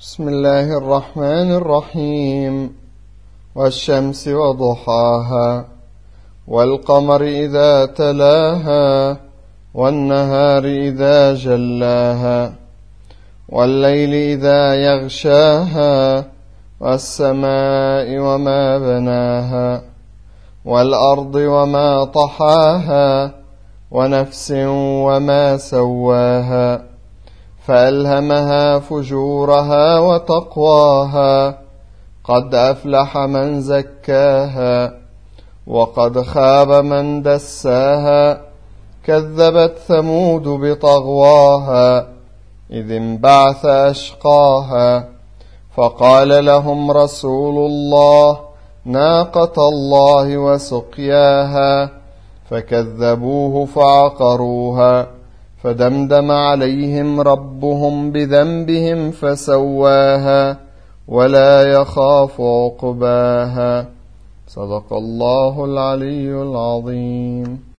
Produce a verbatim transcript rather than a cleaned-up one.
بسم الله الرحمن الرحيم. والشمس وضحاها والقمر إذا تلاها والنهار إذا جلاها والليل إذا يغشاها والسماء وما بناها والأرض وما طحاها ونفس وما سواها فألهمها فجورها وتقواها قد أفلح من زكاها وقد خاب من دساها كذبت ثمود بطغواها إذ انبعث أشقاها فقال لهم رسول الله ناقة الله وسقياها فكذبوه فعقروها فدمدم عليهم ربهم بذنبهم فسواها ولا يخاف عقباها. صدق الله العلي العظيم.